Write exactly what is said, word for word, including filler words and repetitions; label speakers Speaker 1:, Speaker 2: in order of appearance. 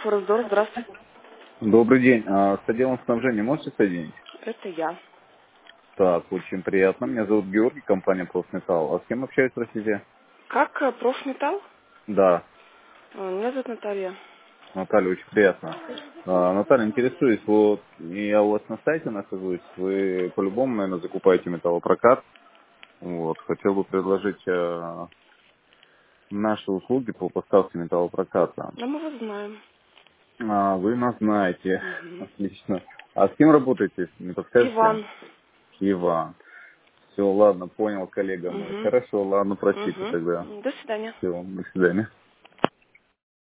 Speaker 1: Форекс-Дор, здравствуйте.
Speaker 2: Добрый день. А, с отделом снабжения можете соединить?
Speaker 1: Это я.
Speaker 2: Так, очень приятно. Меня зовут Георгий, компания Профметалл. А с кем общаюсь, простите?
Speaker 1: Как э, профметалл?
Speaker 2: Да,
Speaker 1: Э, Меня зовут Наталья.
Speaker 2: Наталья, очень приятно. А, Наталья, интересуюсь, вот я у вас на сайте нахожусь, вы по-любому, наверное, закупаете металлопрокат. Вот, хотел бы предложить а, наши услуги по поставке металлопроката.
Speaker 1: А мы вас знаем.
Speaker 2: А, вы нас знаете.
Speaker 1: Мгм.
Speaker 2: Отлично. А с кем работаете, не подскажете?
Speaker 1: Иван.
Speaker 2: Иван. Все, ладно, понял, коллега мой.
Speaker 1: Угу.
Speaker 2: Хорошо, ладно, простите тогда.
Speaker 1: Угу. До свидания.
Speaker 2: Все, до свидания.